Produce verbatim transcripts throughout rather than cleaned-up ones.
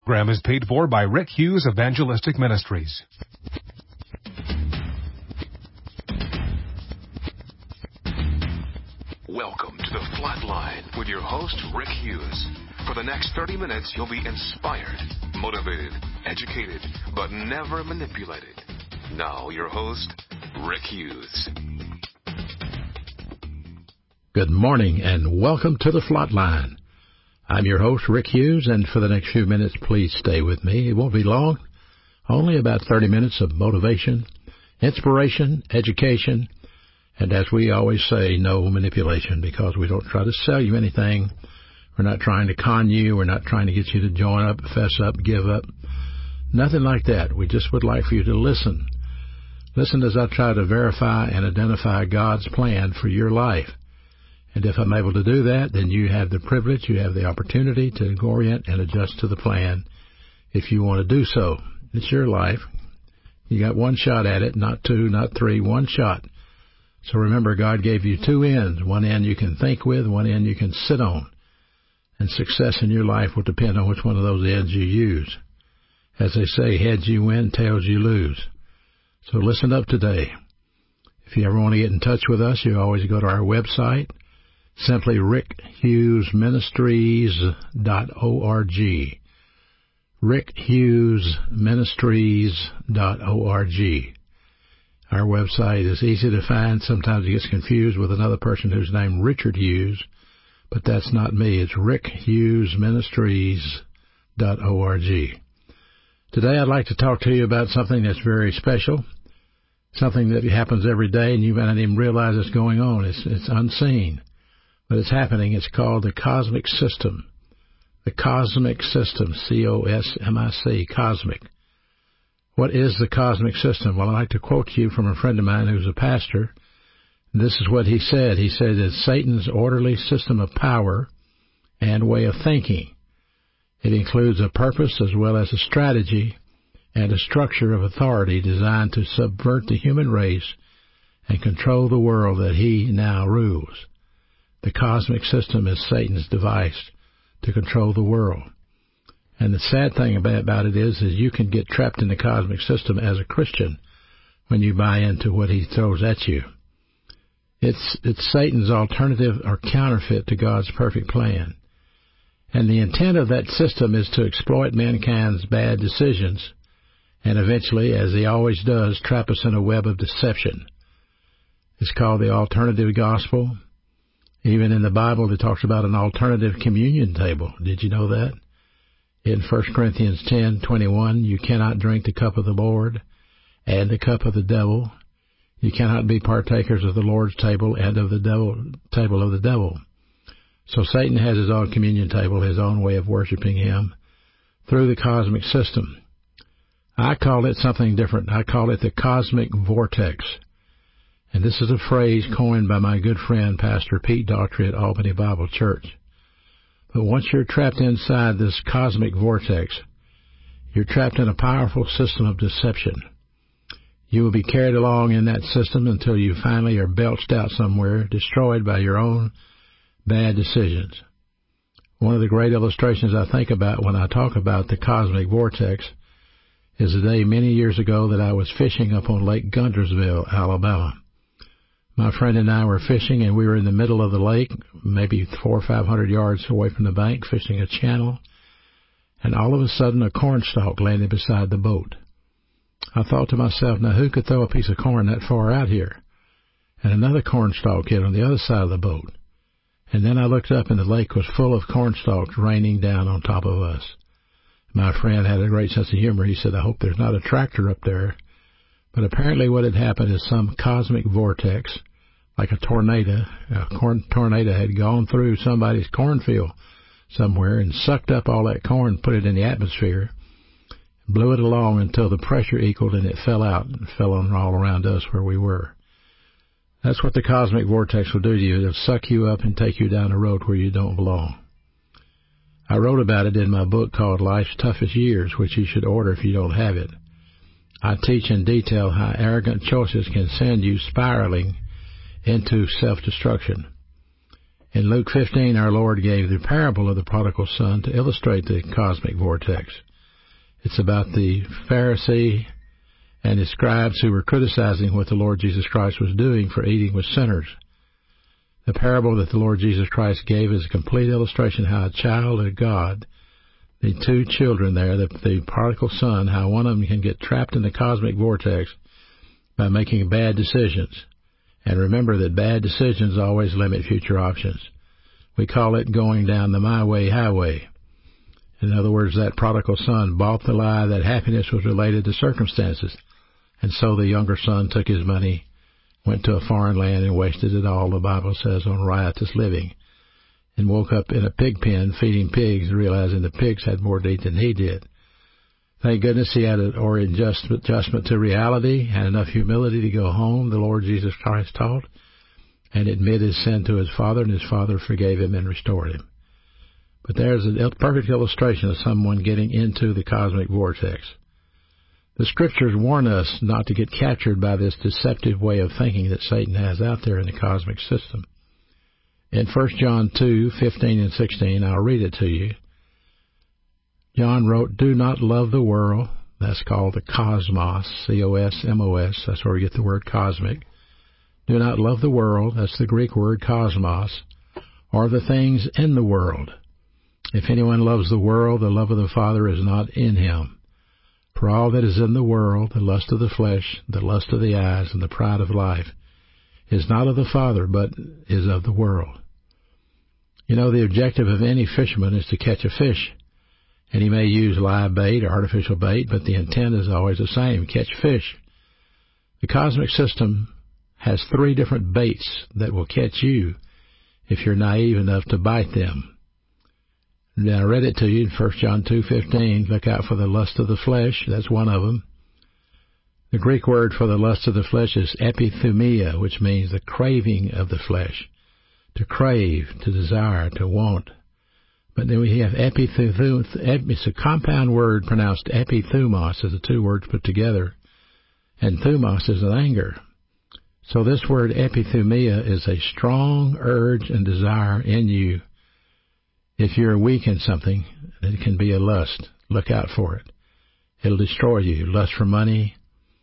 Program is paid for by Rick Hughes Evangelistic Ministries. Welcome to the Flatline with your host, Rick Hughes. For the next thirty minutes, you'll be inspired, motivated, educated, but never manipulated. Now, your host, Rick Hughes. Good morning and welcome to the Flatline. I'm your host, Rick Hughes, and for the next few minutes, please stay with me. It won't be long, only about thirty minutes of motivation, inspiration, education, and as we always say, no manipulation, because we don't try to sell you anything. We're not trying to con you. We're not trying to get you to join up, fess up, give up. Nothing like that. We just would like for you to listen. Listen as I try to verify and identify God's plan for your life. And if I'm able to do that, then you have the privilege, you have the opportunity to orient and adjust to the plan if you want to do so. It's your life. You got one shot at it, not two, not three, one shot. So remember, God gave you two ends. One end you can think with, one end you can sit on. And success in your life will depend on which one of those ends you use. As they say, heads you win, tails you lose. So listen up today. If you ever want to get in touch with us, you always go to our website, simply rick hughes ministries dot org. rick hughes ministries dot org. Our website is easy to find. Sometimes it gets confused with another person who's named Richard Hughes, but that's not me. It's rick hughes ministries dot org. Today I'd like to talk to you about something that's very special, something that happens every day and you might not even realize it's going on. It's, it's unseen, but it's happening. It's called the cosmic system. The cosmic system, C O S M I C, cosmic. What is the cosmic system? Well, I'd like to quote to you from a friend of mine who's a pastor. This is what he said. He said it's Satan's orderly system of power and way of thinking. It includes a purpose as well as a strategy and a structure of authority designed to subvert the human race and control the world that he now rules. The cosmic system is Satan's device to control the world. And the sad thing about it is, is you can get trapped in the cosmic system as a Christian when you buy into what he throws at you. It's, it's Satan's alternative or counterfeit to God's perfect plan. And the intent of that system is to exploit mankind's bad decisions and eventually, as he always does, trap us in a web of deception. It's called the alternative gospel. Even in the Bible, it talks about an alternative communion table. Did you know that? In First Corinthians ten twenty-one, you cannot drink the cup of the Lord and the cup of the devil. You cannot be partakers of the Lord's table and of the devil, table of the devil. So Satan has his own communion table, his own way of worshiping him through the cosmic system. I call it something different. I call it the cosmic vortex. And this is a phrase coined by my good friend, Pastor Pete Daughtry at Albany Bible Church. But once you're trapped inside this cosmic vortex, you're trapped in a powerful system of deception. You will be carried along in that system until you finally are belched out somewhere, destroyed by your own bad decisions. One of the great illustrations I think about when I talk about the cosmic vortex is the day many years ago that I was fishing up on Lake Guntersville, Alabama. My friend and I were fishing, and we were in the middle of the lake, maybe four or five hundred yards away from the bank, fishing a channel, and all of a sudden a corn stalk landed beside the boat. I thought to myself, now who could throw a piece of corn that far out here? And another corn stalk hit on the other side of the boat. And then I looked up, and the lake was full of corn stalks raining down on top of us. My friend had a great sense of humor. He said, I hope there's not a tractor up there. But apparently what had happened is some cosmic vortex, like a tornado, a corn tornado had gone through somebody's cornfield somewhere and sucked up all that corn, put it in the atmosphere, blew it along until the pressure equaled and it fell out and fell on all around us where we were. That's what the cosmic vortex will do to you. It'll suck you up and take you down a road where you don't belong. I wrote about it in my book called Life's Toughest Years, which you should order if you don't have it. I teach in detail how arrogant choices can send you spiraling into self-destruction. In Luke fifteen, our Lord gave the parable of the prodigal son to illustrate the cosmic vortex. It's about the Pharisee and his scribes who were criticizing what the Lord Jesus Christ was doing for eating with sinners. The parable that the Lord Jesus Christ gave is a complete illustration how a child of God, the two children there, the, the prodigal son, how one of them can get trapped in the cosmic vortex by making bad decisions. And remember that bad decisions always limit future options. We call it going down the my way highway. In other words, that prodigal son bought the lie that happiness was related to circumstances. And so the younger son took his money, went to a foreign land, and wasted it all, the Bible says, on riotous living, and woke up in a pig pen feeding pigs, realizing the pigs had more to eat than he did. Thank goodness he had an or adjustment, adjustment to reality, had enough humility to go home, the Lord Jesus Christ taught, and admit his sin to his father, and his father forgave him and restored him. But there's a perfect illustration of someone getting into the cosmic vortex. The Scriptures warn us not to get captured by this deceptive way of thinking that Satan has out there in the cosmic system. In First John two, fifteen and sixteen, I'll read it to you. John wrote, "Do not love the world," that's called the cosmos, C O S M O S, that's where we get the word cosmic. "Do not love the world," that's the Greek word cosmos, "or the things in the world. If anyone loves the world, the love of the Father is not in him. For all that is in the world, the lust of the flesh, the lust of the eyes, and the pride of life, is not of the Father, but is of the world." You know, the objective of any fisherman is to catch a fish. And he may use live bait or artificial bait, but the intent is always the same, catch fish. The cosmic system has three different baits that will catch you if you're naive enough to bite them. Now, I read it to you in First John two fifteen. Look out for the lust of the flesh. That's one of them. The Greek word for the lust of the flesh is epithumia, which means the craving of the flesh. To crave, to desire, to want. But then we have epithumos. It's a compound word pronounced epithumos, as the two words put together. And thumos is an anger. So this word epithumia is a strong urge and desire in you. If you're weak in something, it can be a lust. Look out for it. It'll destroy you. Lust for money,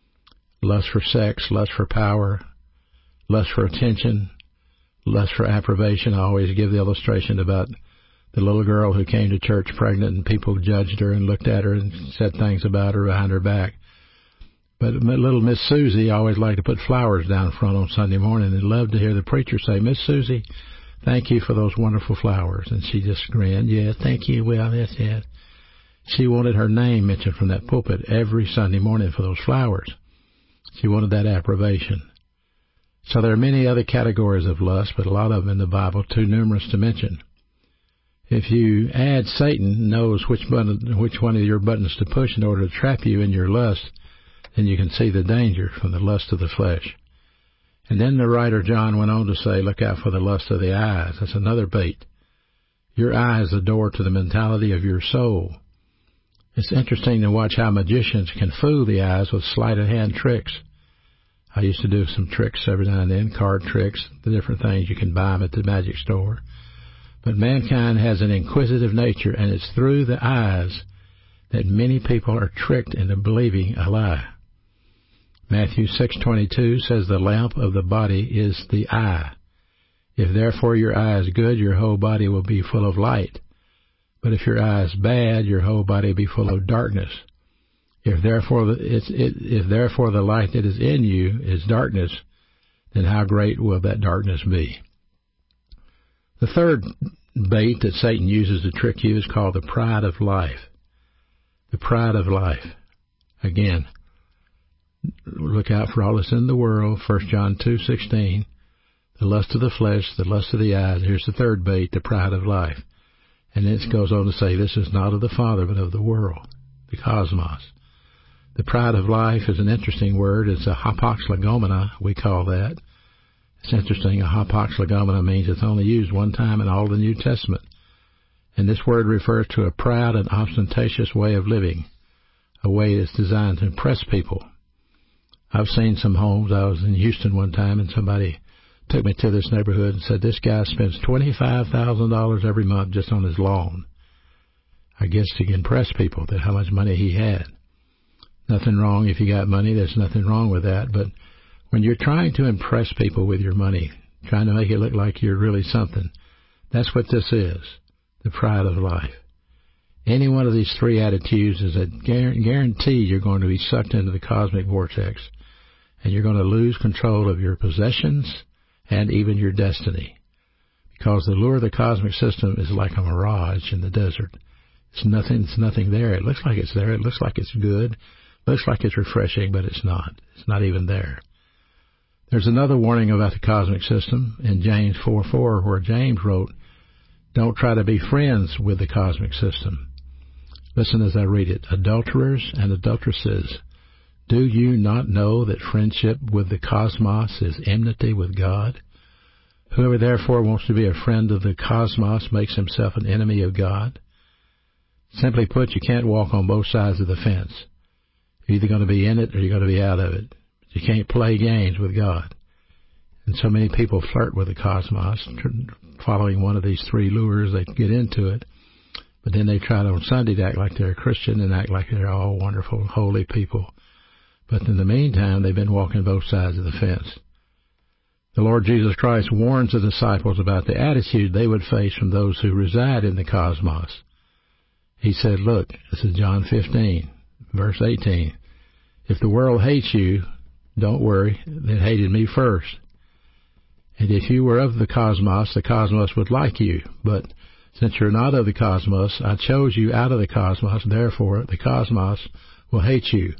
lust for sex, lust for power, lust for attention, lust for approbation. I always give the illustration about the little girl who came to church pregnant, and people judged her and looked at her and said things about her behind her back. But little Miss Susie always liked to put flowers down front on Sunday morning and loved to hear the preacher say, "Miss Susie, thank you for those wonderful flowers." And she just grinned, "Yeah, thank you. Well, yes, yes." She wanted her name mentioned from that pulpit every Sunday morning for those flowers. She wanted that approbation. So there are many other categories of lust, but a lot of them in the Bible, too numerous to mention. If you add Satan knows which button, which one of your buttons to push in order to trap you in your lust, then you can see the danger from the lust of the flesh. And then the writer John went on to say, look out for the lust of the eyes. That's another bait. Your eye is the door to the mentality of your soul. It's interesting to watch how magicians can fool the eyes with sleight-of-hand tricks. I used to do some tricks every now and then, card tricks, the different things you can buy them at the magic store. But mankind has an inquisitive nature, and it's through the eyes that many people are tricked into believing a lie. Matthew six twenty-two says the lamp of the body is the eye. If therefore your eye is good, your whole body will be full of light. But if your eye is bad, your whole body will be full of darkness. If therefore the, it's, it, if therefore the light that is in you is darkness, then how great will that darkness be? The third bait that Satan uses to trick you is called the pride of life. The pride of life. Again, look out for all that's in the world. First John two sixteen. The lust of the flesh, the lust of the eyes. Here's the third bait, the pride of life. And it goes on to say, this is not of the Father, but of the world, the cosmos. The pride of life is an interesting word. It's a hapax legomena, we call that. It's interesting. A hapax legomena means it's only used one time in all the New Testament. And this word refers to a proud and ostentatious way of living, a way that's designed to impress people. I've seen some homes. I was in Houston one time, and somebody took me to this neighborhood and said, this guy spends twenty-five thousand dollars every month just on his lawn. I guess to impress people, that how much money he had. Nothing wrong if you got money. There's nothing wrong with that. But when you're trying to impress people with your money, trying to make it look like you're really something, that's what this is, the pride of life. Any one of these three attitudes is a guarantee you're going to be sucked into the cosmic vortex, and you're going to lose control of your possessions and even your destiny. Because the lure of the cosmic system is like a mirage in the desert. It's nothing, it's nothing there. It looks like it's there. It looks like it's good. It looks like it's refreshing, but it's not. It's not even there. There's another warning about the cosmic system in James four four, where James wrote, don't try to be friends with the cosmic system. Listen as I read it. Adulterers and adulteresses, do you not know that friendship with the cosmos is enmity with God? Whoever therefore wants to be a friend of the cosmos makes himself an enemy of God. Simply put, you can't walk on both sides of the fence. You're either going to be in it or you're going to be out of it. You can't play games with God. And so many people flirt with the cosmos, following one of these three lures. They get into it, but then they try to on Sunday to act like they're a Christian and act like they're all wonderful, holy people. But in the meantime, they've been walking both sides of the fence. The Lord Jesus Christ warns the disciples about the attitude they would face from those who reside in the cosmos. He said, look, this is John fifteen, verse eighteen. If the world hates you, don't worry, it hated me first. And if you were of the cosmos, the cosmos would like you. But since you're not of the cosmos, I chose you out of the cosmos, therefore the cosmos will hate you.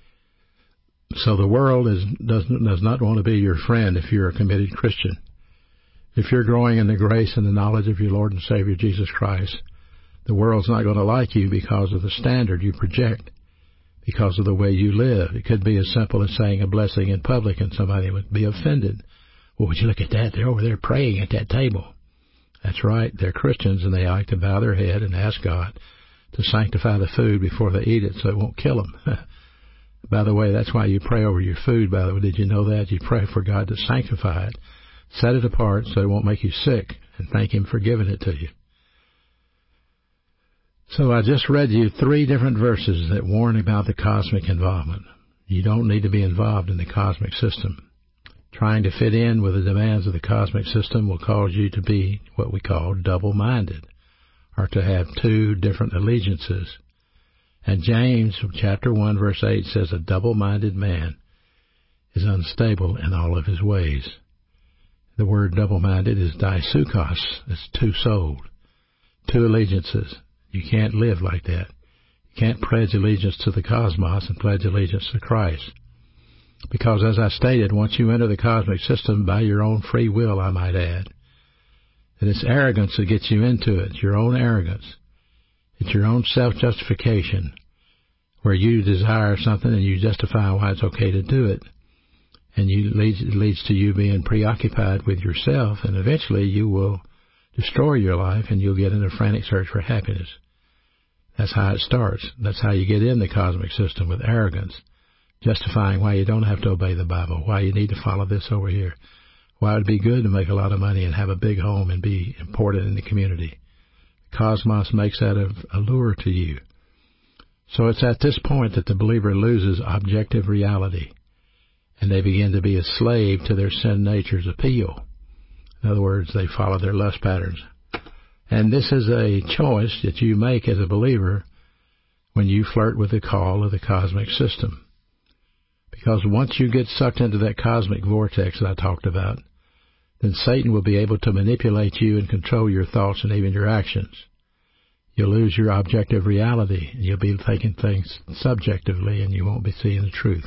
So the world is, does, does not want to be your friend if you're a committed Christian. If you're growing in the grace and the knowledge of your Lord and Savior Jesus Christ, the world's not going to like you because of the standard you project, because of the way you live. It could be as simple as saying a blessing in public and somebody would be offended. Well, would you look at that? They're over there praying at that table. That's right. They're Christians, and they like to bow their head and ask God to sanctify the food before they eat it so it won't kill them. By the way, that's why you pray over your food, by the way. Did you know that? You pray for God to sanctify it, set it apart so it won't make you sick, and thank Him for giving it to you. So I just read you three different verses that warn about the cosmic involvement. You don't need to be involved in the cosmic system. Trying to fit in with the demands of the cosmic system will cause you to be what we call double-minded, or to have two different allegiances. And James chapter one verse eight says a double-minded man is unstable in all of his ways. The word double-minded is daisukos. It's two-souled, two allegiances. You can't live like that. You can't pledge allegiance to the cosmos and pledge allegiance to Christ. Because as I stated, once you enter the cosmic system by your own free will, I might add, that it's arrogance that gets you into it, your own arrogance. It's your own self-justification, where you desire something and you justify why it's okay to do it. And you, it leads, it leads to you being preoccupied with yourself, and eventually you will destroy your life and you'll get in a frantic search for happiness. That's how it starts. That's how you get in the cosmic system, with arrogance, justifying why you don't have to obey the Bible, why you need to follow this over here, why it would be good to make a lot of money and have a big home and be important in the community. Cosmos makes that a, a lure to you. So it's at this point that the believer loses objective reality, and they begin to be a slave to their sin nature's appeal. In other words, they follow their lust patterns. And this is a choice that you make as a believer when you flirt with the call of the cosmic system. Because once you get sucked into that cosmic vortex that I talked about, then Satan will be able to manipulate you and control your thoughts and even your actions. You'll lose your objective reality. You'll be taking things subjectively, and you won't be seeing the truth.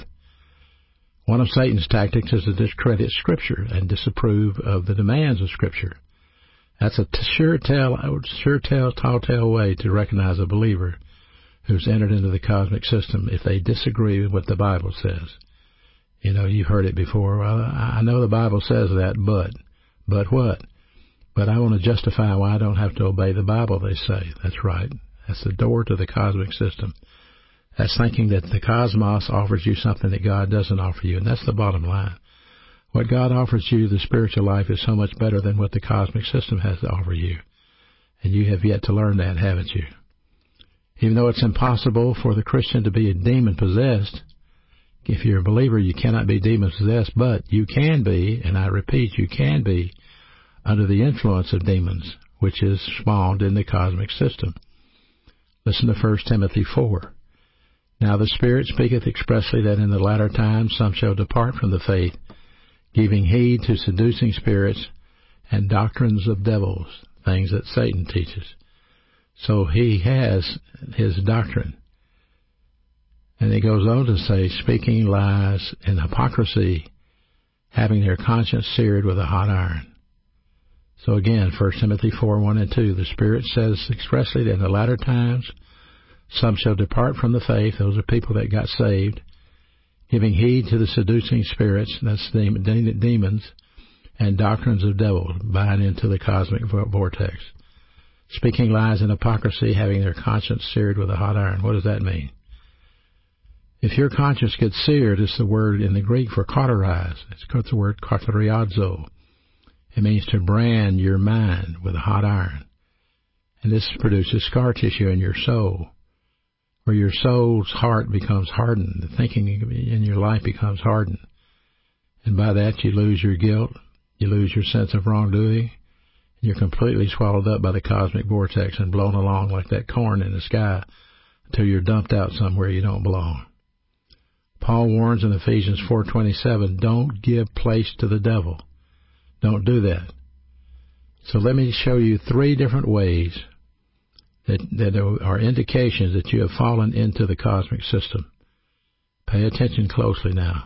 One of Satan's tactics is to discredit Scripture and disapprove of the demands of Scripture. That's a sure tell, sure tell, tall tale way to recognize a believer who's entered into the cosmic system if they disagree with what the Bible says. You know, you've heard it before. Well, I know the Bible says that, but, but what? But I want to justify why I don't have to obey the Bible, they say. That's right. That's the door to the cosmic system. That's thinking that the cosmos offers you something that God doesn't offer you, and that's the bottom line. What God offers you, the spiritual life, is so much better than what the cosmic system has to offer you. And you have yet to learn that, haven't you? Even though it's impossible for the Christian to be demon-possessed, if you're a believer, you cannot be demon-possessed, but you can be, and I repeat, you can be, under the influence of demons, which is spawned in the cosmic system. Listen to First Timothy four. Now the Spirit speaketh expressly that in the latter times some shall depart from the faith, giving heed to seducing spirits and doctrines of devils, things that Satan teaches. So he has his doctrine. And he goes on to say, speaking lies and hypocrisy, having their conscience seared with a hot iron. So again, First Timothy four, one and two, the Spirit says expressly that in the latter times some shall depart from the faith, those are people that got saved, giving heed to the seducing spirits, that's demons, and doctrines of devils, buying into the cosmic vortex. Speaking lies and hypocrisy, having their conscience seared with a hot iron. What does that mean? If your conscience gets seared, it's the word in the Greek for cauterize. It's the word cauteriazo. It means to brand your mind with a hot iron. And this produces scar tissue in your soul, where your soul's heart becomes hardened. The thinking in your life becomes hardened. And by that you lose your guilt, you lose your sense of wrongdoing, and you're completely swallowed up by the cosmic vortex and blown along like that corn in the sky until you're dumped out somewhere you don't belong. Paul warns in Ephesians four twenty-seven, don't give place to the devil. Don't do that. So let me show you three different ways that, that are indications that you have fallen into the cosmic system. Pay attention closely now.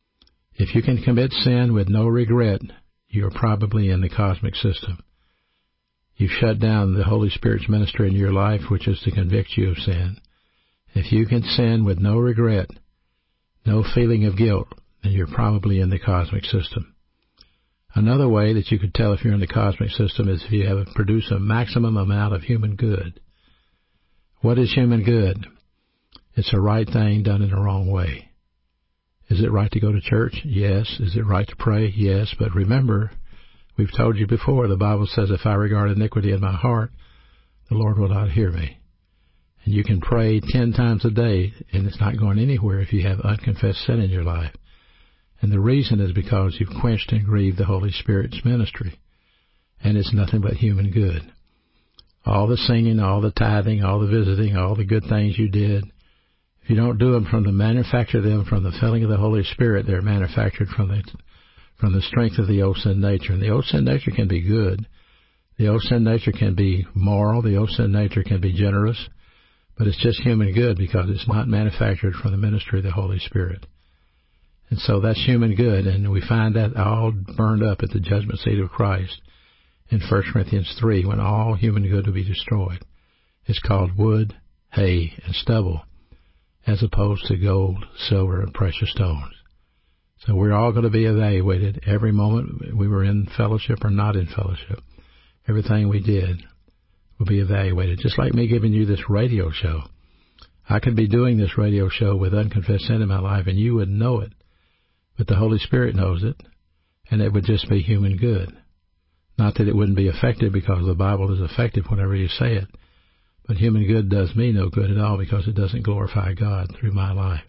If you can commit sin with no regret, you are probably in the cosmic system. You've shut down the Holy Spirit's ministry in your life, which is to convict you of sin. If you can sin with no regret, no feeling of guilt, then you're probably in the cosmic system. Another way that you could tell if you're in the cosmic system is if you have produced a maximum amount of human good. What is human good? It's a right thing done in the wrong way. Is it right to go to church? Yes. Is it right to pray? Yes. But remember, we've told you before, the Bible says, if I regard iniquity in my heart, the Lord will not hear me. And you can pray ten times a day, and it's not going anywhere if you have unconfessed sin in your life. And the reason is because you've quenched and grieved the Holy Spirit's ministry. And it's nothing but human good. All the singing, all the tithing, all the visiting, all the good things you did, if you don't do them from the manufacture of them from the filling of the Holy Spirit, they're manufactured from the from the strength of the old sin nature. And the old sin nature can be good. The old sin nature can be moral. The old sin nature can be generous. But it's just human good because it's not manufactured from the ministry of the Holy Spirit. And so that's human good, and we find that all burned up at the judgment seat of Christ in First Corinthians three, when all human good will be destroyed. It's called wood, hay, and stubble, as opposed to gold, silver, and precious stones. So we're all going to be evaluated every moment we were in fellowship or not in fellowship. Everything we did will be evaluated, just like me giving you this radio show. I could be doing this radio show with unconfessed sin in my life, and you wouldn't know it. But the Holy Spirit knows it, and it would just be human good. Not that it wouldn't be effective, because the Bible is effective whenever you say it. But human good does me no good at all, because it doesn't glorify God through my life.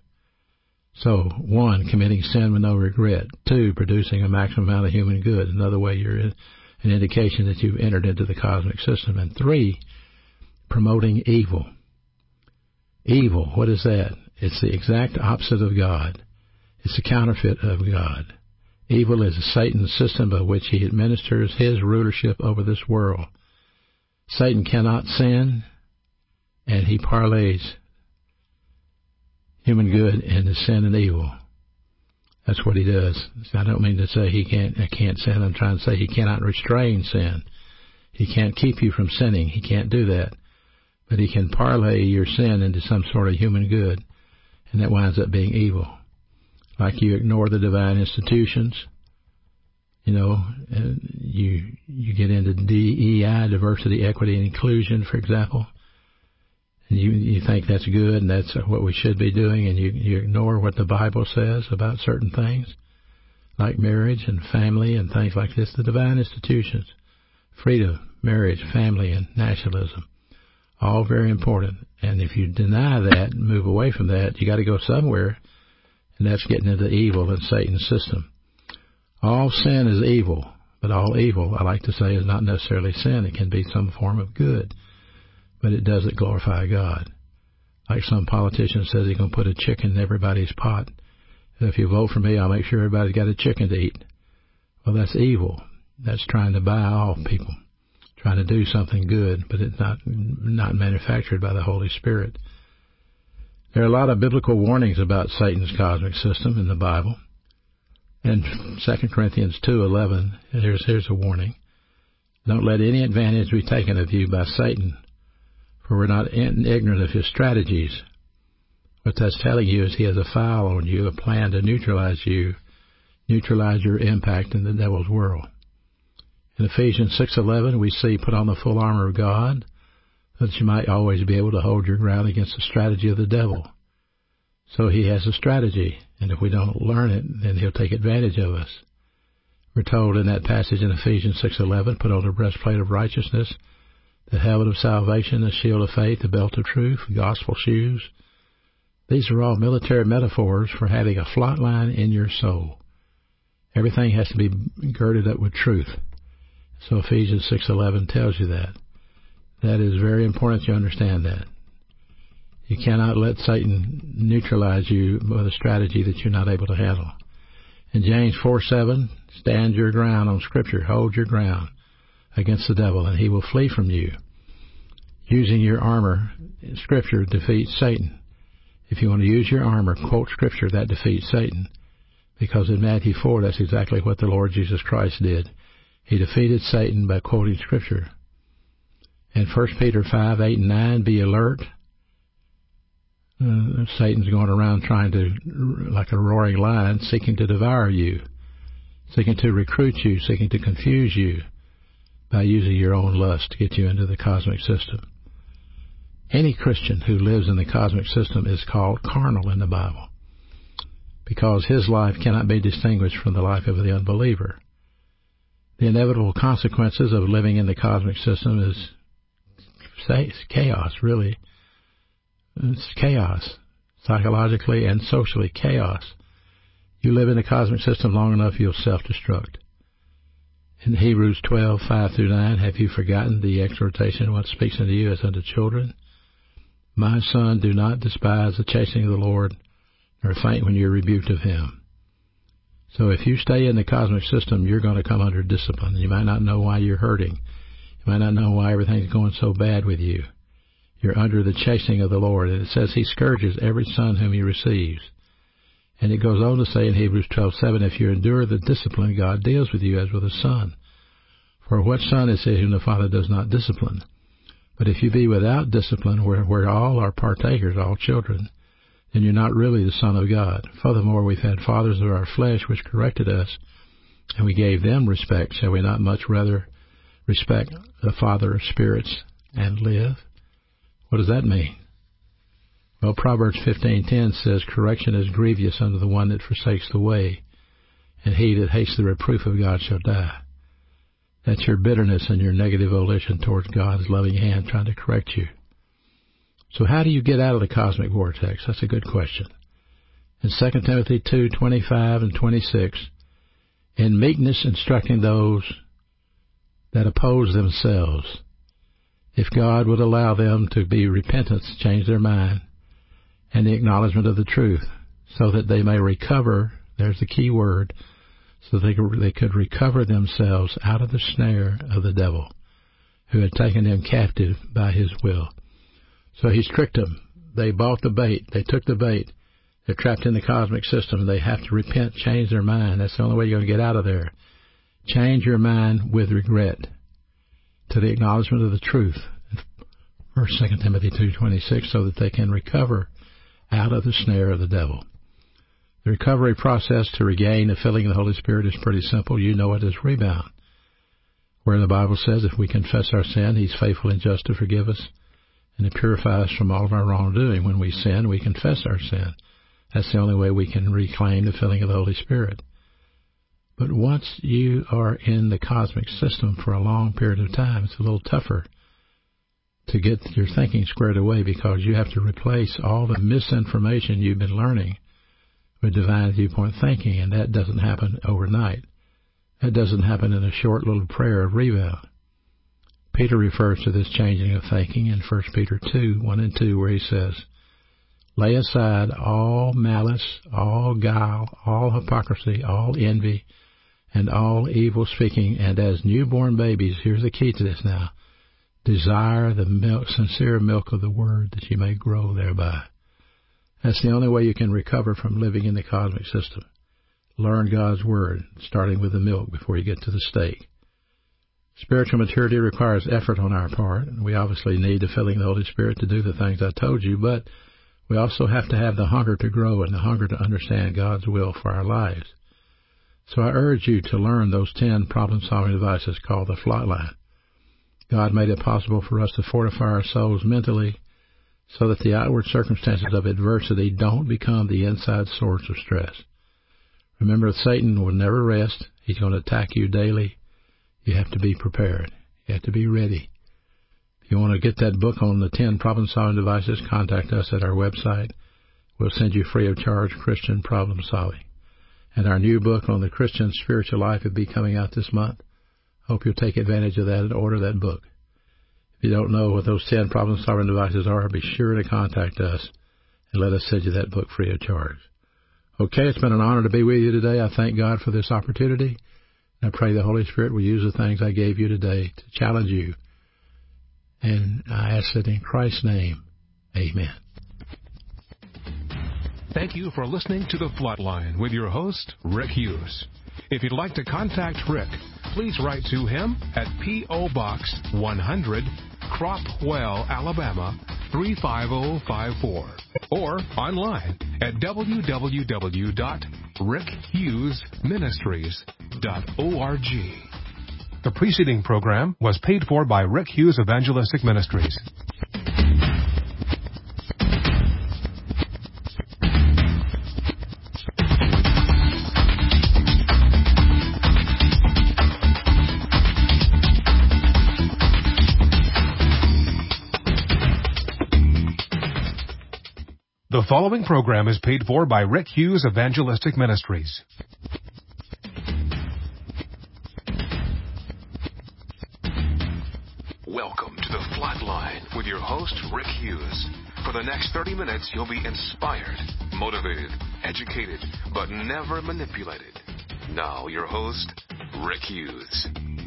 So, one, committing sin with no regret. Two, producing a maximum amount of human good. Another way you're in, an indication that you've entered into the cosmic system. And three, promoting evil. Evil, what is that? It's the exact opposite of God. It's a counterfeit of God. Evil is Satan's system by which he administers his rulership over this world. Satan cannot sin, and he parlays human good into sin and evil. That's what he does. I don't mean to say he can't, I can't sin. I'm trying to say he cannot restrain sin. He can't keep you from sinning. He can't do that. But he can parlay your sin into some sort of human good, and that winds up being evil. Like you ignore the divine institutions, you know, you you get into D E I, diversity, equity, and inclusion, for example, and you you think that's good and that's what we should be doing, and you, you ignore what the Bible says about certain things, like marriage and family and things like this. The divine institutions, freedom, marriage, family, and nationalism, All very important. And if you deny that and move away from that, you got to go somewhere, and that's getting into evil and Satan's system. All sin is evil, but all evil, I like to say, is not necessarily sin. It can be some form of good, but it doesn't glorify God. Like some politician says he's going to put a chicken in everybody's pot. If you vote for me, I'll make sure everybody's got a chicken to eat. Well, that's evil. That's trying to buy off people, trying to do something good, but it's not not manufactured by the Holy Spirit. There are a lot of biblical warnings about Satan's cosmic system in the Bible. In Second Corinthians two eleven, here's, here's a warning. Don't let any advantage be taken of you by Satan, for we're not ignorant of his strategies. What that's telling you is he has a file on you, a plan to neutralize you, neutralize your impact in the devil's world. In Ephesians six eleven, we see, put on the full armor of God, so that you might always be able to hold your ground against the strategy of the devil. So he has a strategy, and if we don't learn it, then he'll take advantage of us. We're told in that passage in Ephesians six eleven, put on the breastplate of righteousness, the helmet of salvation, the shield of faith, the belt of truth, gospel shoes. These are all military metaphors for having a flot line in your soul. Everything has to be girded up with truth. So Ephesians six eleven tells you that. That is very important you understand that. You cannot let Satan neutralize you with a strategy that you're not able to handle. In James four seven, stand your ground on Scripture. Hold your ground against the devil, and he will flee from you. Using your armor, Scripture defeats Satan. If you want to use your armor, quote Scripture, that defeats Satan. Because in Matthew four, that's exactly what the Lord Jesus Christ did. He defeated Satan by quoting Scripture. In First Peter five, eight, and nine, be alert. Uh, Satan's going around trying to, like a roaring lion, seeking to devour you, seeking to recruit you, seeking to confuse you by using your own lust to get you into the cosmic system. Any Christian who lives in the cosmic system is called carnal in the Bible, because his life cannot be distinguished from the life of the unbeliever. The inevitable consequences of living in the cosmic system is say, chaos, really. It's chaos, psychologically and socially chaos. You live in the cosmic system long enough, you'll self-destruct. In Hebrews twelve, five through nine, have you forgotten the exhortation, what speaks unto you as unto children? My son, do not despise the chastening of the Lord, nor faint when you're rebuked of him. So if you stay in the cosmic system, you're going to come under discipline. You might not know why you're hurting. You might not know why everything's going so bad with you. You're under the chastening of the Lord. And it says he scourges every son whom he receives. And it goes on to say in Hebrews twelve seven, if you endure the discipline, God deals with you as with a son. For what son is he whom the Father does not discipline? But if you be without discipline, where, where all are partakers, all children, then you're not really the Son of God. Furthermore, we've had fathers of our flesh which corrected us, and we gave them respect. Shall we not much rather respect the Father of spirits and live? What does that mean? Well, Proverbs fifteen ten says, correction is grievous unto the one that forsakes the way, and he that hates the reproof of God shall die. That's your bitterness and your negative volition towards God's loving hand trying to correct you. So how do you get out of the cosmic vortex? That's a good question. In Second Timothy two, twenty-five and twenty-six, in meekness instructing those that oppose themselves, if God would allow them to be repentant, change their mind, and the acknowledgement of the truth, so that they may recover, there's the key word, so they could, they could recover themselves out of the snare of the devil, who had taken them captive by his will. So he's tricked them. They bought the bait. They took the bait. They're trapped in the cosmic system. They have to repent, change their mind. That's the only way you're going to get out of there. Change your mind with regret to the acknowledgement of the truth. First, Second Timothy two twenty-six, so that they can recover out of the snare of the devil. The recovery process to regain the filling of the Holy Spirit is pretty simple. You know it as rebound, where the Bible says if we confess our sin, he's faithful and just to forgive us and to purify us from all of our wrongdoing. When we sin, we confess our sin. That's the only way we can reclaim the filling of the Holy Spirit. But once you are in the cosmic system for a long period of time, it's a little tougher to get your thinking squared away, because you have to replace all the misinformation you've been learning with divine viewpoint thinking, and that doesn't happen overnight. That doesn't happen in a short little prayer of revow. Peter refers to this changing of thinking in First Peter two, one and two, where he says, "Lay aside all malice, all guile, all hypocrisy, all envy, and all evil speaking, and as newborn babies," here's the key to this now, "desire the milk, sincere milk of the word, that you may grow thereby." That's the only way you can recover from living in the cosmic system. Learn God's word, starting with the milk before you get to the steak. Spiritual maturity requires effort on our part. We obviously need the filling of the Holy Spirit to do the things I told you, but we also have to have the hunger to grow and the hunger to understand God's will for our lives. So I urge you to learn those ten problem-solving devices called the Flatline. God made it possible for us to fortify our souls mentally so that the outward circumstances of adversity don't become the inside source of stress. Remember, Satan will never rest. He's going to attack you daily. You have to be prepared. You have to be ready. If you want to get that book on the ten problem-solving devices, contact us at our website. We'll send you free of charge Christian problem solving. And our new book on the Christian spiritual life will be coming out this month. Hope you'll take advantage of that and order that book. If you don't know what those ten problem-solving devices are, be sure to contact us and let us send you that book free of charge. Okay, it's been an honor to be with you today. I thank God for this opportunity. I pray the Holy Spirit will use the things I gave you today to challenge you. And I ask it in Christ's name. Amen. Thank you for listening to The Flatline with your host, Rick Hughes. If you'd like to contact Rick, please write to him at P O. Box one hundred, Cropwell, Alabama three five zero five four, or online at w w w dot rick hughes ministries dot org. The preceding program was paid for by Rick Hughes Evangelistic Ministries. The following program is paid for by Rick Hughes Evangelistic Ministries. Welcome to The Flatline with your host, Rick Hughes. For the next thirty minutes, you'll be inspired, motivated, educated, but never manipulated. Now, your host, Rick Hughes.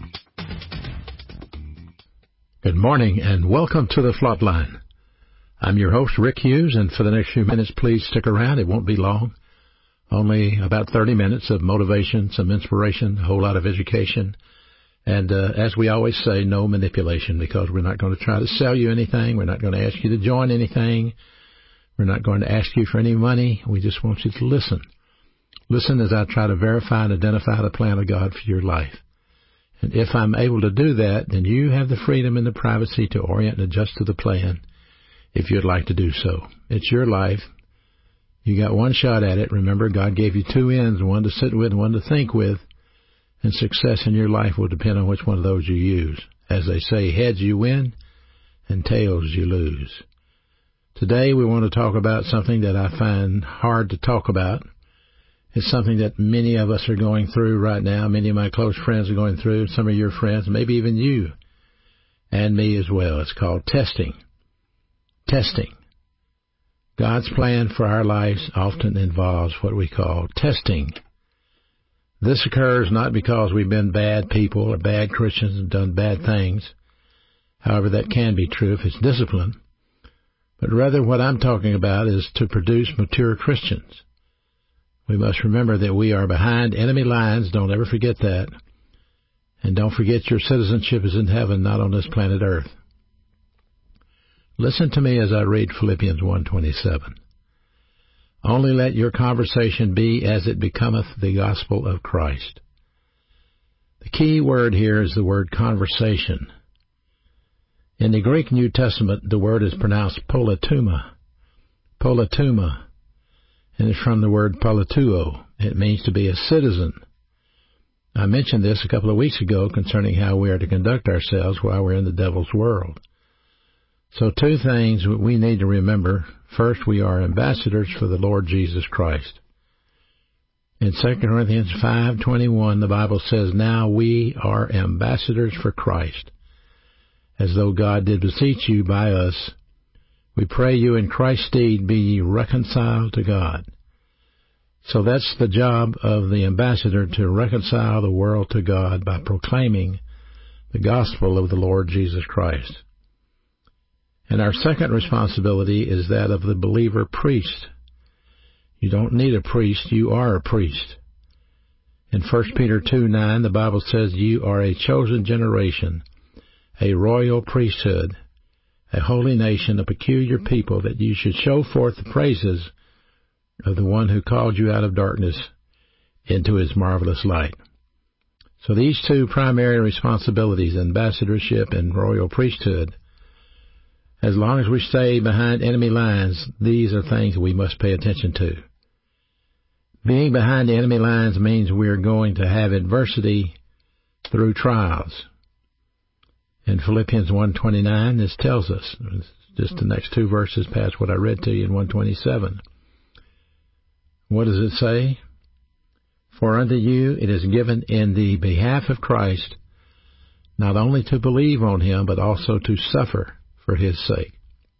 Good morning and welcome to The Flatline. I'm your host, Rick Hughes, and for the next few minutes, please stick around. It won't be long. Only about thirty minutes of motivation, some inspiration, a whole lot of education. And uh, as we always say, no manipulation, because we're not going to try to sell you anything. We're not going to ask you to join anything. We're not going to ask you for any money. We just want you to listen. Listen as I try to verify and identify the plan of God for your life. And if I'm able to do that, then you have the freedom and the privacy to orient and adjust to the plan if you'd like to do so. It's your life. You got one shot at it. Remember, God gave you two ends, one to sit with and one to think with. And success in your life will depend on which one of those you use. As they say, heads you win and tails you lose. Today we want to talk about something that I find hard to talk about. It's something that many of us are going through right now. Many of my close friends are going through, some of your friends, maybe even you and me as well. It's called testing. Testing. God's plan for our lives often involves what we call testing. This occurs not because we've been bad people or bad Christians and done bad things. However, that can be true if it's discipline. But rather what I'm talking about is to produce mature Christians. We must remember that we are behind enemy lines. Don't ever forget that. And don't forget your citizenship is in heaven, not on this planet Earth. Listen to me as I read Philippians one twenty-seven. Only let your conversation be as it becometh the gospel of Christ. The key word here is the word conversation. In the Greek New Testament, the word is pronounced polituma. Polituma. And it's from the word polituo. It means to be a citizen. I mentioned this a couple of weeks ago concerning how we are to conduct ourselves while we're in the devil's world. So two things we need to remember. First, we are ambassadors for the Lord Jesus Christ. In Second Corinthians five twenty-one, the Bible says, "Now we are ambassadors for Christ, as though God did beseech you by us. We pray you in Christ's stead be ye reconciled to God." So that's the job of the ambassador, to reconcile the world to God by proclaiming the gospel of the Lord Jesus Christ. And our second responsibility is that of the believer priest. You don't need a priest, you are a priest. In First Peter two nine, the Bible says, "You are a chosen generation, a royal priesthood, a holy nation, a peculiar people, that you should show forth the praises of the one who called you out of darkness into his marvelous light." So these two primary responsibilities, ambassadorship and royal priesthood, as long as we stay behind enemy lines, these are things we must pay attention to. Being behind the enemy lines means we're going to have adversity through trials. In Philippians one twenty-nine, this tells us, just the next two verses past what I read to you in one twenty-seven. What does it say? "For unto you it is given in the behalf of Christ, not only to believe on him, but also to suffer for his sake."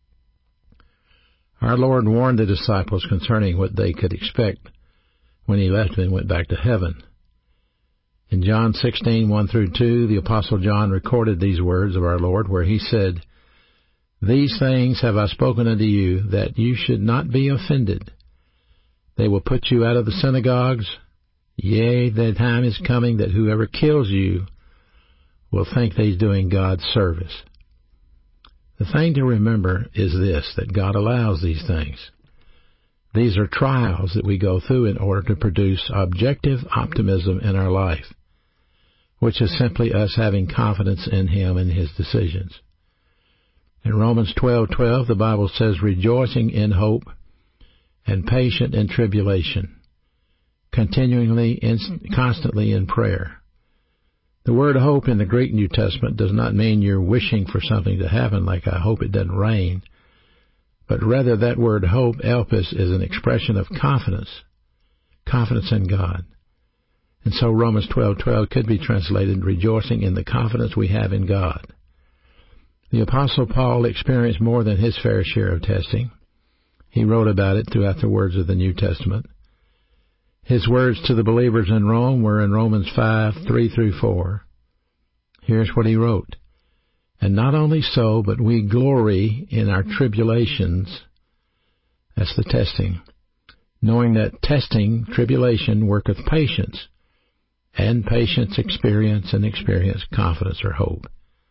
Our Lord warned the disciples concerning what they could expect when he left and went back to heaven. In John sixteen, one through two, the Apostle John recorded these words of our Lord, where he said, "These things have I spoken unto you, that you should not be offended. They will put you out of the synagogues. Yea, the time is coming that whoever kills you will think that he's doing God's service." The thing to remember is this, that God allows these things. These are trials that we go through in order to produce objective optimism in our life, which is simply us having confidence in him and his decisions. In Romans twelve twelve, the Bible says, "Rejoicing in hope, and patient in tribulation, continually, in, constantly in prayer." The word hope in the Greek New Testament does not mean you're wishing for something to happen, like "I hope it doesn't rain," but rather that word hope, elpis, is an expression of confidence, confidence in God. And so Romans twelve twelve could be translated, "rejoicing in the confidence we have in God." The Apostle Paul experienced more than his fair share of testing. He wrote about it throughout the words of the New Testament. His words to the believers in Rome were in Romans five, three through four. Here's what he wrote. "And not only so, but we glory in our tribulations," that's the testing, "knowing that testing, tribulation, worketh patience, and patience experience, and experience confidence," or hope.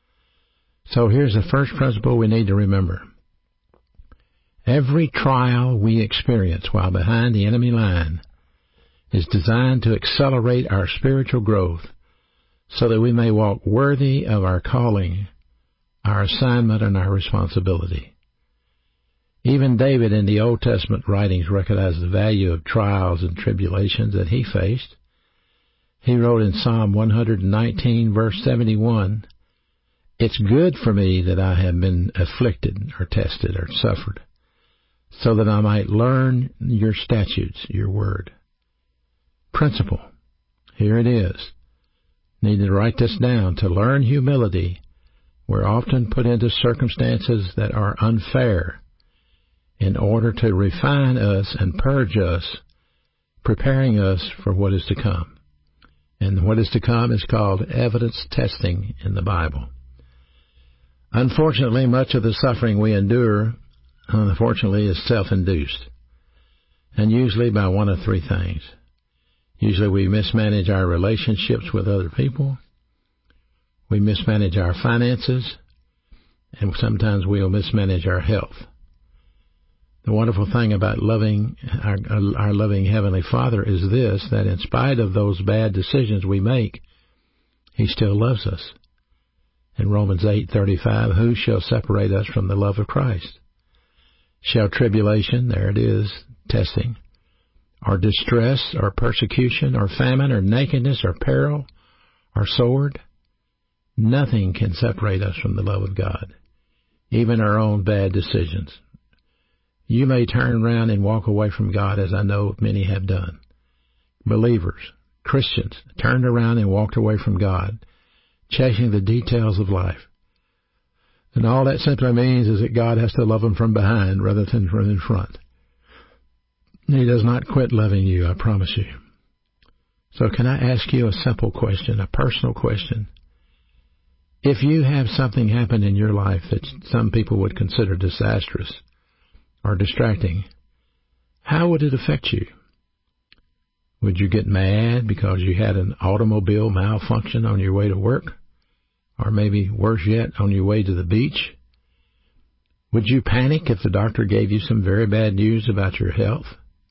So here's the first principle we need to remember. Every trial we experience while behind the enemy line is designed to accelerate our spiritual growth so that we may walk worthy of our calling, our assignment, and our responsibility. Even David in the Old Testament writings recognized the value of trials and tribulations that he faced. He wrote in Psalm one nineteen, verse seventy-one, "It's good for me that I have been afflicted," or tested, or suffered, "so that I might learn your statutes," your word. Principle. Here it is. Need to write this down. To learn humility, we're often put into circumstances that are unfair in order to refine us and purge us, preparing us for what is to come. And what is to come is called evidence testing in the Bible. Unfortunately, much of the suffering we endure, unfortunately, is self-induced, and usually by one of three things. Usually we mismanage our relationships with other people, we mismanage our finances, and sometimes we'll mismanage our health. The wonderful thing about loving our, our loving Heavenly Father is this, that in spite of those bad decisions we make, He still loves us. In Romans eight thirty-five, who shall separate us from the love of Christ? Shall tribulation, there it is, testing, or distress, or persecution, or famine, or nakedness, or peril, or sword? Nothing can separate us from the love of God. even our own bad decisions. You may turn around and walk away from God, as I know many have done. Believers, Christians, turned around and walked away from God, chasing the details of life. And all that simply means is that God has to love them from behind rather than from in front. He does not quit loving you, I promise you. So can I ask you a simple question, a personal question? If you have something happen in your life that some people would consider disastrous or distracting, how would it affect you? Would you get mad because you had an automobile malfunction on your way to work? Or maybe worse yet, on your way to the beach? Would you panic if the doctor gave you some very bad news about your health?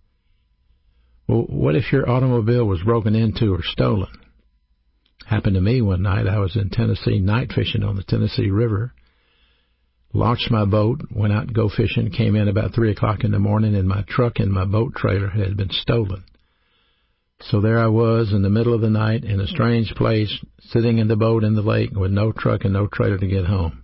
Well, what if your automobile was broken into or stolen? Happened to me one night. I was in Tennessee night fishing on the Tennessee River. Launched my boat, went out to go fishing, came in about three o'clock in the morning, and my truck and my boat trailer had been stolen. So there I was in the middle of the night in a strange place, sitting in the boat in the lake with no truck and no trailer to get home.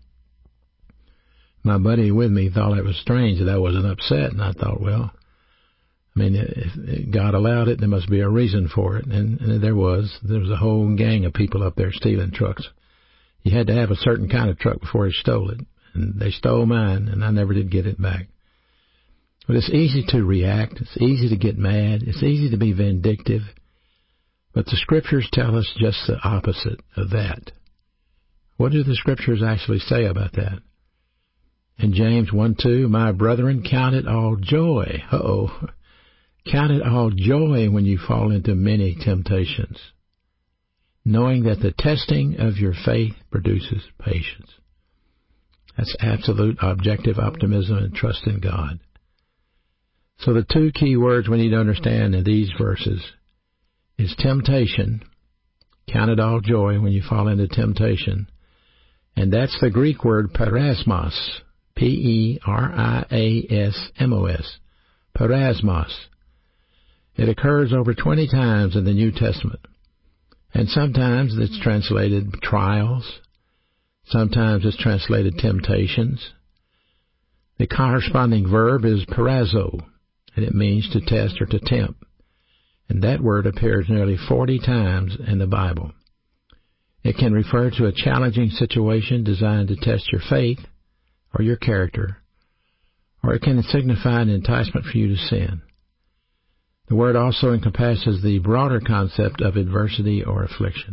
My buddy with me thought it was strange that I wasn't upset, and I thought, well, I mean, if God allowed it, there must be a reason for it. And, and there was. There was a whole gang of people up there stealing trucks. You had to have a certain kind of truck before he stole it. And they stole mine, and I never did get it back. But it's easy to react. It's easy to get mad. It's easy to be vindictive. But the Scriptures tell us just the opposite of that. What do the Scriptures actually say about that? In James one two, my brethren, count it all joy. Uh-oh. Count it all joy when you fall into many temptations, knowing that the testing of your faith produces patience. That's absolute objective optimism and trust in God. So the two key words we need to understand in these verses is temptation. Count it all joy when you fall into temptation. And that's the Greek word parasmos, P E R I A S M O S, parasmos. It occurs over twenty times in the New Testament. And sometimes it's translated trials. Sometimes it's translated temptations. The corresponding verb is parazo, and it means to test or to tempt. And that word appears nearly forty times in the Bible. It can refer to a challenging situation designed to test your faith or your character, or it can signify an enticement for you to sin. The word also encompasses the broader concept of adversity or affliction.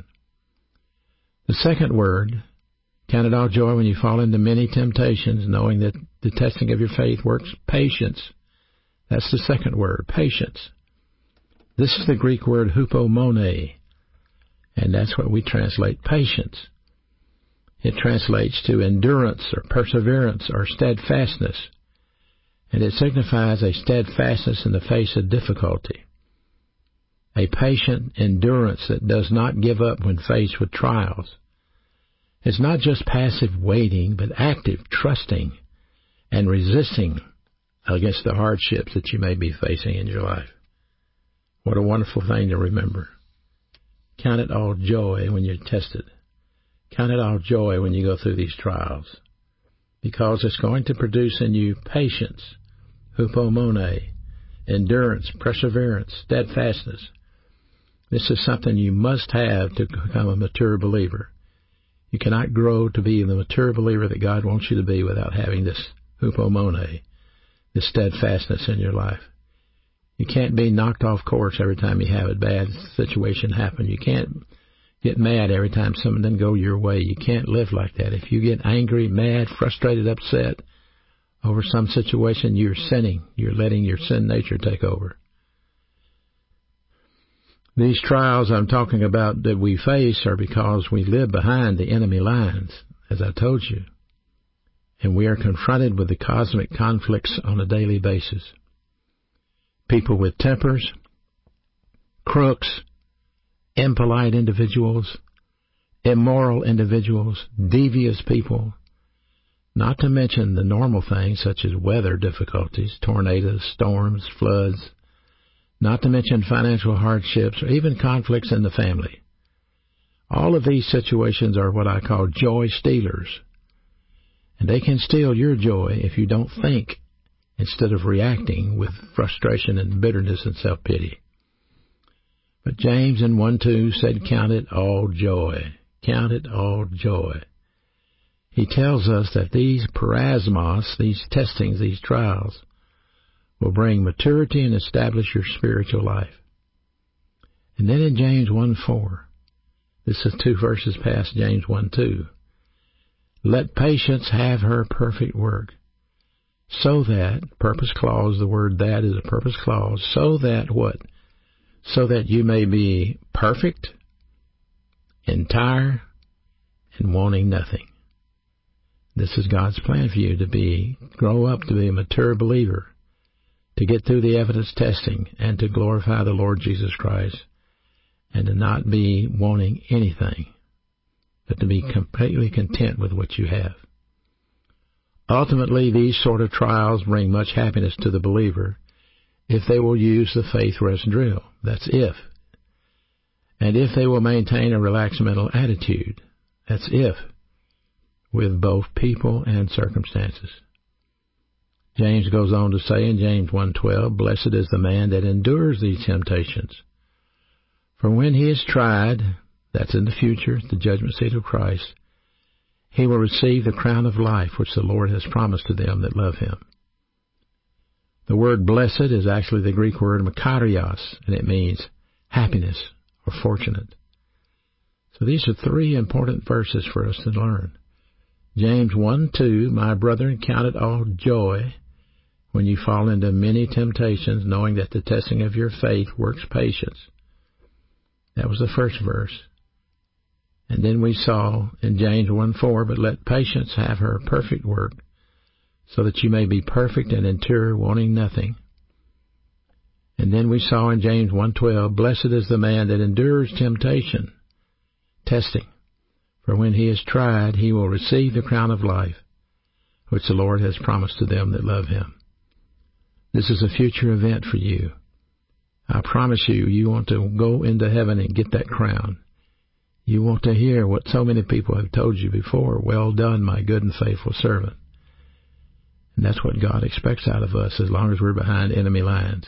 The second word, count it all joy when you fall into many temptations, knowing that the testing of your faith works patience. That's the second word, patience. This is the Greek word hupomone, and that's what we translate patience. It translates to endurance or perseverance or steadfastness, and it signifies a steadfastness in the face of difficulty, a patient endurance that does not give up when faced with trials. It's not just passive waiting, but active trusting and resisting against the hardships that you may be facing in your life. What a wonderful thing to remember. Count it all joy when you're tested. Count it all joy when you go through these trials, because it's going to produce in you patience, hupomone, endurance, perseverance, steadfastness. This is something you must have to become a mature believer. You cannot grow to be the mature believer that God wants you to be without having this hupomone, this steadfastness in your life. You can't be knocked off course every time you have a bad situation happen. You can't get mad every time something doesn't go your way. You can't live like that. If you get angry, mad, frustrated, upset over some situation, you're sinning. You're letting your sin nature take over. These trials I'm talking about that we face are because we live behind the enemy lines, as I told you. And we are confronted with the cosmic conflicts on a daily basis. People with tempers, crooks, impolite individuals, immoral individuals, devious people, not to mention the normal things such as weather difficulties, tornadoes, storms, floods, not to mention financial hardships or even conflicts in the family. All of these situations are what I call joy stealers. And they can steal your joy if you don't think instead of reacting with frustration and bitterness and self-pity. But James in one two said, count it all joy. Count it all joy. He tells us that these parasmos, these testings, these trials, will bring maturity and establish your spiritual life. And then in James one four, this is two verses past James one two, let patience have her perfect work, so that, purpose clause, the word that is a purpose clause, so that what? So that you may be perfect, entire, and wanting nothing. This is God's plan for you, to be, grow up to be a mature believer, to get through the evidence testing, and to glorify the Lord Jesus Christ, and to not be wanting anything, but to be completely content with what you have. Ultimately, these sort of trials bring much happiness to the believer if they will use the faith rest drill. That's if. And if they will maintain a relaxed mental attitude. That's if. With both people and circumstances. James goes on to say in James one twelve, blessed is the man that endures these temptations. For when he is tried, that's in the future, the judgment seat of Christ, he will receive the crown of life which the Lord has promised to them that love him. The word blessed is actually the Greek word makarios, and it means happiness or fortunate. So these are three important verses for us to learn. James one two, my brethren, count it all joy when you fall into many temptations, knowing that the testing of your faith works patience. That was the first verse. And then we saw in James one four, but let patience have her perfect work, so that you may be perfect and entire, wanting nothing. And then we saw in James one twelve, blessed is the man that endures temptation, testing. For when he is tried, he will receive the crown of life, which the Lord has promised to them that love him. This is a future event for you. I promise you, you want to go into heaven and get that crown. You want to hear what so many people have told you before, well done, my good and faithful servant. And that's what God expects out of us as long as we're behind enemy lines.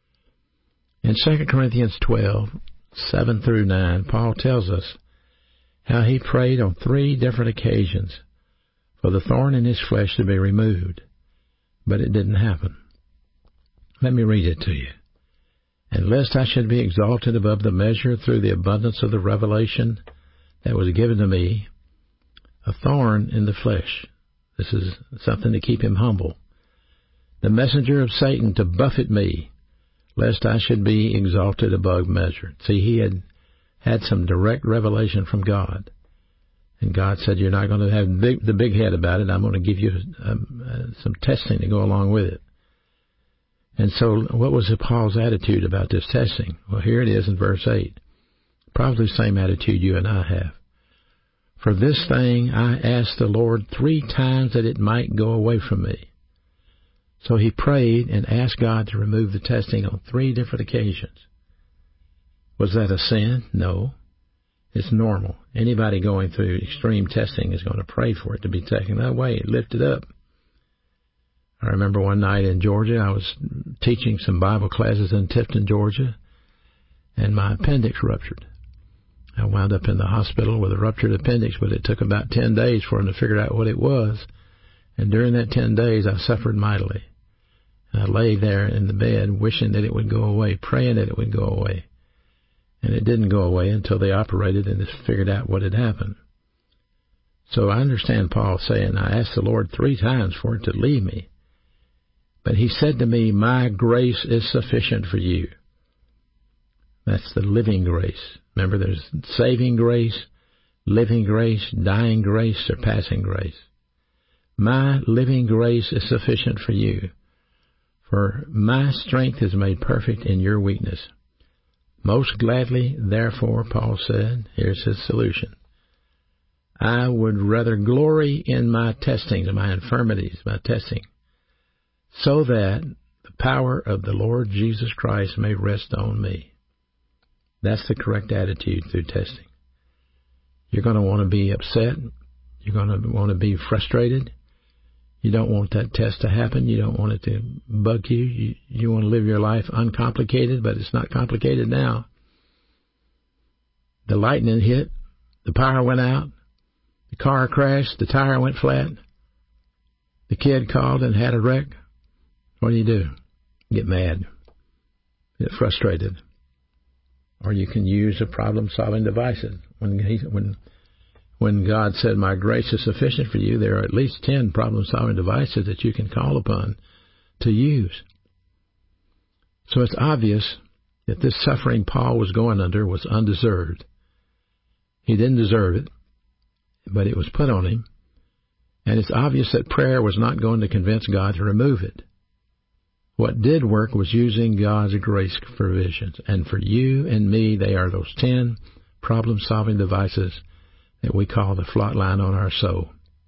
In Second Corinthians twelve, seven through nine, Paul tells us how he prayed on three different occasions for the thorn in his flesh to be removed, but it didn't happen. Let me read it to you. And lest I should be exalted above the measure through the abundance of the revelation that was given to me, a thorn in the flesh. This is something to keep him humble. The messenger of Satan to buffet me, lest I should be exalted above measure. See, he had had some direct revelation from God. And God said, you're not going to have big, the big head about it. I'm going to give you um, uh, some testing to go along with it. And so what was Paul's attitude about this testing? Well, here it is in verse eight. Probably the same attitude you and I have. For this thing I asked the Lord three times that it might go away from me. So he prayed and asked God to remove the testing on three different occasions. Was that a sin? No. It's normal. Anybody going through extreme testing is going to pray for it to be taken away, lifted up. I remember one night in Georgia, I was teaching some Bible classes in Tifton, Georgia, and my appendix ruptured. I wound up in the hospital with a ruptured appendix, but it took about ten days for them to figure out what it was. And during that ten days, I suffered mightily. And I lay there in the bed wishing that it would go away, praying that it would go away. And it didn't go away until they operated and just figured out what had happened. So I understand Paul saying, I asked the Lord three times for it to leave me. But he said to me, my grace is sufficient for you. That's the living grace. Remember, there's saving grace, living grace, dying grace, surpassing grace. My living grace is sufficient for you. For my strength is made perfect in your weakness. Most gladly, therefore, Paul said, here's his solution. I would rather glory in my testings, my infirmities, my testing, so that the power of the Lord Jesus Christ may rest on me. That's the correct attitude through testing. You're going to want to be upset. You're going to want to be frustrated. You don't want that test to happen. You don't want it to bug you. You, you want to live your life uncomplicated, but it's not complicated now. The lightning hit. The power went out. The car crashed. The tire went flat. The kid called and had a wreck. What do you do? Get mad. Get frustrated. Or you can use the problem-solving devices. When he, when when God said, "My grace is sufficient for you," there are at least ten problem-solving devices that you can call upon to use. So it's obvious that this suffering Paul was going under was undeserved. He didn't deserve it, but it was put on him. And it's obvious that prayer was not going to convince God to remove it. What did work was using God's grace provisions. And for you and me, they are those ten problem-solving devices that we call the flot line on our soul.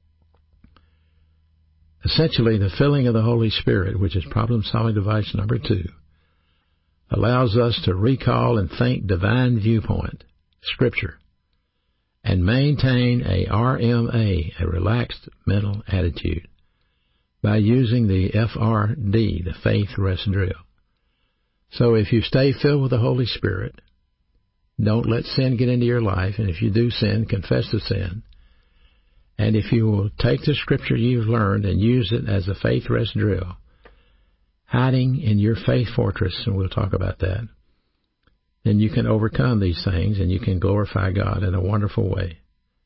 Essentially, the filling of the Holy Spirit, which is problem-solving device number two, allows us to recall and think divine viewpoint, Scripture, and maintain a R M A, a relaxed mental attitude, by using the F R D, the faith rest drill. So if you stay filled with the Holy Spirit, don't let sin get into your life, and if you do sin, confess the sin. And if you will take the Scripture you've learned and use it as a faith rest drill, hiding in your faith fortress, and we'll talk about that, then you can overcome these things and you can glorify God in a wonderful way.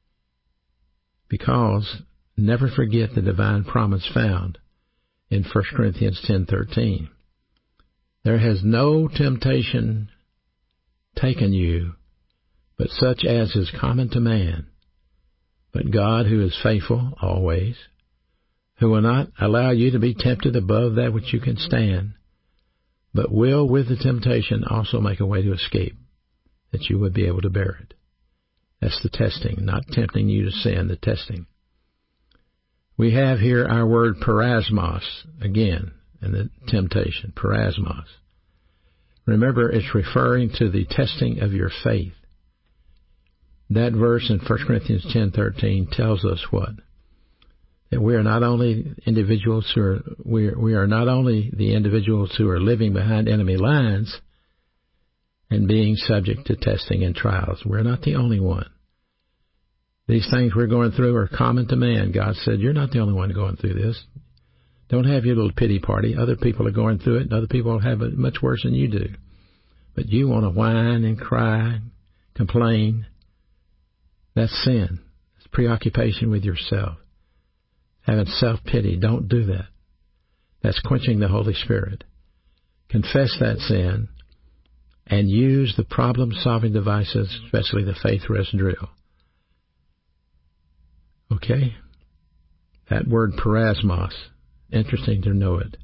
Because never forget the divine promise found in First Corinthians ten thirteen. There has no temptation taken you, but such as is common to man. But God, who is faithful always, who will not allow you to be tempted above that which you can stand, but will with the temptation also make a way to escape, that you would be able to bear it. That's the testing, not tempting you to sin, the testing. We have here our word parasmos, again, in the temptation, parasmos. Remember, it's referring to the testing of your faith. That verse in First Corinthians ten thirteen tells us what? That we are not only individuals who are, we are, we are not only the individuals who are living behind enemy lines and being subject to testing and trials. We're not the only one. These things we're going through are common to man. God said, you're not the only one going through this. Don't have your little pity party. Other people are going through it, and other people have it much worse than you do. But you want to whine and cry, complain. That's sin. It's preoccupation with yourself. Having self-pity. Don't do that. That's quenching the Holy Spirit. Confess that sin and use the problem-solving devices, especially the faith rest drill. Okay? That word parasmos. Interesting to know it.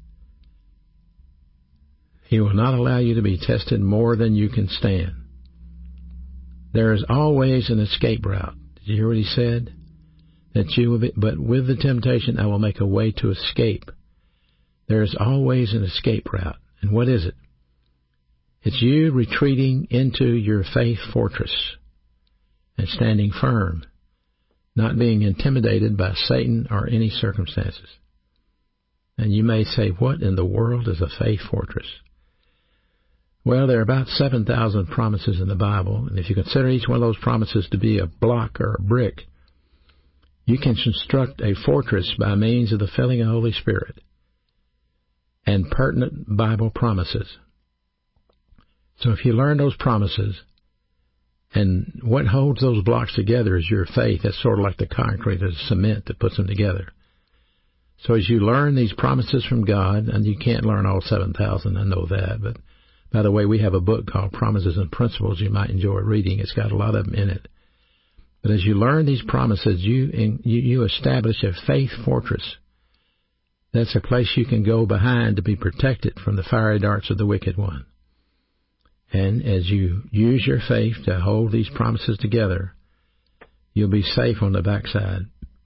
He will not allow you to be tested more than you can stand. There is always an escape route. Did you hear what he said? That you will be, but with the temptation, I will make a way to escape. There is always an escape route. And what is it? It's you retreating into your faith fortress and standing firm, not being intimidated by Satan or any circumstances. And you may say, what in the world is a faith fortress? Well, there are about seven thousand promises in the Bible, and if you consider each one of those promises to be a block or a brick, you can construct a fortress by means of the filling of the Holy Spirit and pertinent Bible promises. So if you learn those promises, and what holds those blocks together is your faith. That's sort of like the concrete or the cement that puts them together. So as you learn these promises from God, and you can't learn all seven thousand, I know that, but by the way, we have a book called Promises and Principles you might enjoy reading. It's got a lot of them in it. But as you learn these promises, you, you, you establish a faith fortress. That's a place you can go behind to be protected from the fiery darts of the wicked one. And as you use your faith to hold these promises together, you'll be safe on the backside.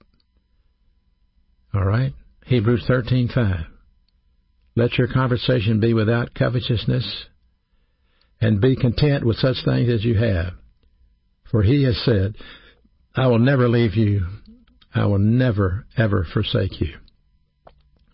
All right? Hebrews thirteen five. Let your conversation be without covetousness, and be content with such things as you have. For he has said, I will never leave you. I will never, ever forsake you.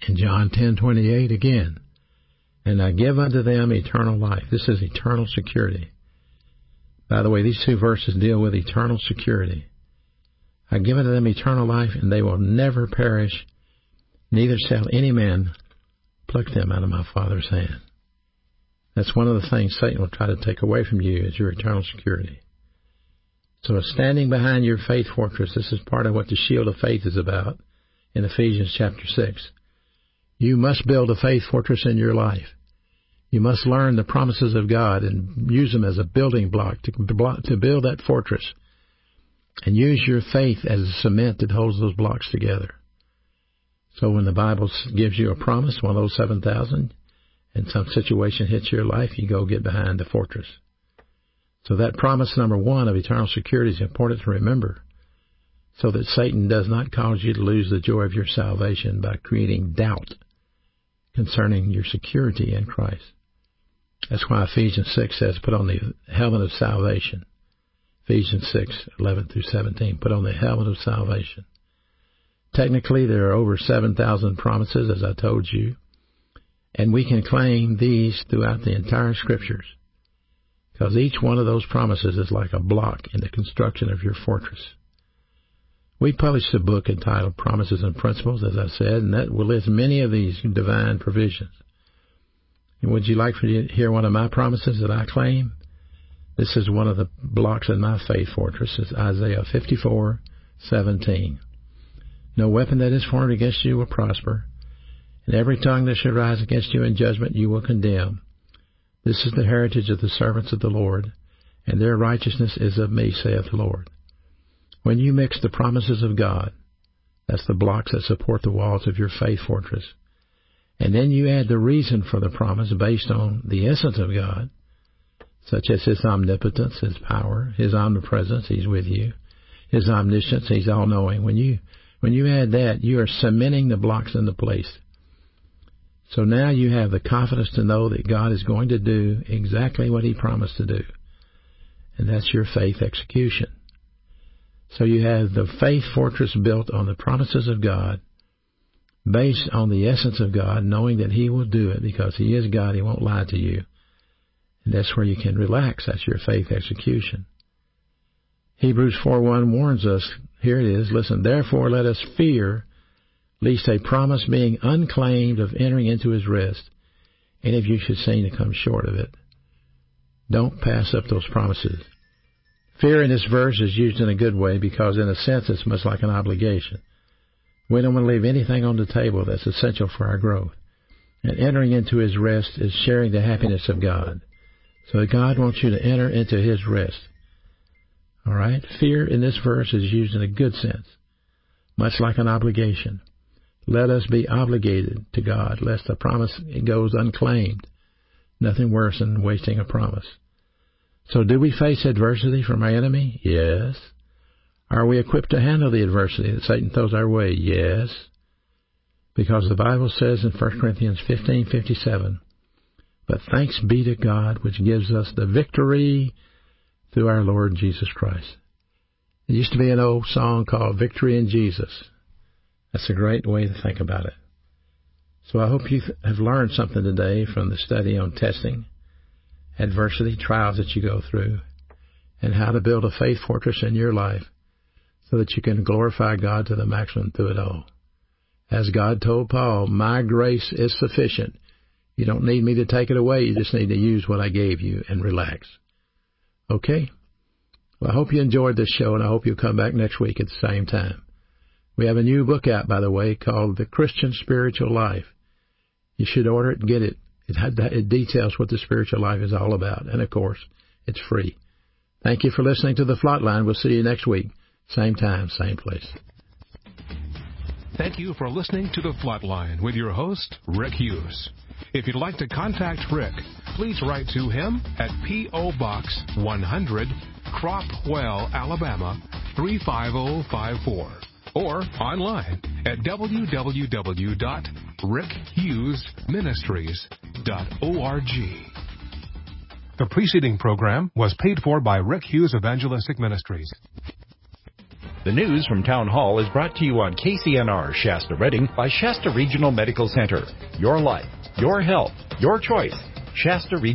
In John ten twenty-eight again, and I give unto them eternal life. This is eternal security. By the way, these two verses deal with eternal security. I give unto them eternal life, and they will never perish, neither shall any man pluck them out of my Father's hand. That's one of the things Satan will try to take away from you, is your eternal security. So standing behind your faith fortress, this is part of what the shield of faith is about in Ephesians chapter six. You must build a faith fortress in your life. You must learn the promises of God and use them as a building block to, to build that fortress. And use your faith as a cement that holds those blocks together. So when the Bible gives you a promise, one of those seven thousand, and some situation hits your life, you go get behind the fortress. So that promise number one of eternal security is important to remember, so that Satan does not cause you to lose the joy of your salvation by creating doubt concerning your security in Christ. That's why Ephesians six says, put on the helmet of salvation. Ephesians six, eleven through seventeen, put on the helmet of salvation. Technically, there are over seven thousand promises, as I told you, and we can claim these throughout the entire Scriptures, because each one of those promises is like a block in the construction of your fortress. We published a book entitled Promises and Principles, as I said, and that will list many of these divine provisions. And would you like for you to hear one of my promises that I claim? This is one of the blocks in my faith fortress. It's Isaiah fifty-four seventeen. No weapon that is formed against you will prosper, and every tongue that shall rise against you in judgment you will condemn. This is the heritage of the servants of the Lord, and their righteousness is of me, saith the Lord. When you mix the promises of God, that's the blocks that support the walls of your faith fortress, and then you add the reason for the promise based on the essence of God, such as His omnipotence, His power, His omnipresence, He's with you, His omniscience, He's all-knowing. When you when you add that, you are cementing the blocks into place. So now you have the confidence to know that God is going to do exactly what He promised to do, and that's your faith execution. So you have the faith fortress built on the promises of God, based on the essence of God, knowing that He will do it because He is God, He won't lie to you. And that's where you can relax. That's your faith execution. Hebrews four one warns us, here it is, listen, therefore let us fear, lest a promise being unclaimed of entering into His rest, any of you should seem to come short of it. Don't pass up those promises. Fear in this verse is used in a good way because in a sense it's much like an obligation. We don't want to leave anything on the table that's essential for our growth. And entering into His rest is sharing the happiness of God. So God wants you to enter into His rest. All right? Fear in this verse is used in a good sense, much like an obligation. Let us be obligated to God, lest the promise goes unclaimed. Nothing worse than wasting a promise. So do we face adversity from our enemy? Yes. Are we equipped to handle the adversity that Satan throws our way? Yes. Because the Bible says in First Corinthians fifteen fifty-seven, but thanks be to God which gives us the victory through our Lord Jesus Christ. There used to be an old song called Victory in Jesus. That's a great way to think about it. So I hope you have learned something today from the study on testing, adversity, trials that you go through, and how to build a faith fortress in your life so that you can glorify God to the maximum through it all. As God told Paul, my grace is sufficient. You don't need me to take it away. You just need to use what I gave you and relax. Okay? Well, I hope you enjoyed this show, and I hope you'll come back next week at the same time. We have a new book out, by the way, called The Christian Spiritual Life. You should order it and get it. It, had, it details what the spiritual life is all about. And, of course, it's free. Thank you for listening to The Flatline. We'll see you next week. Same time, same place. Thank you for listening to The Flatline with your host, Rick Hughes. If you'd like to contact Rick, please write to him at P O. Box one hundred, Cropwell, Alabama three five zero five four, or online at w w w dot rick hughes ministries dot org. The preceding program was paid for by Rick Hughes Evangelistic Ministries. The news from Town Hall is brought to you on K C N R Shasta Redding by Shasta Regional Medical Center. Your life, your health, your choice. Shasta Regional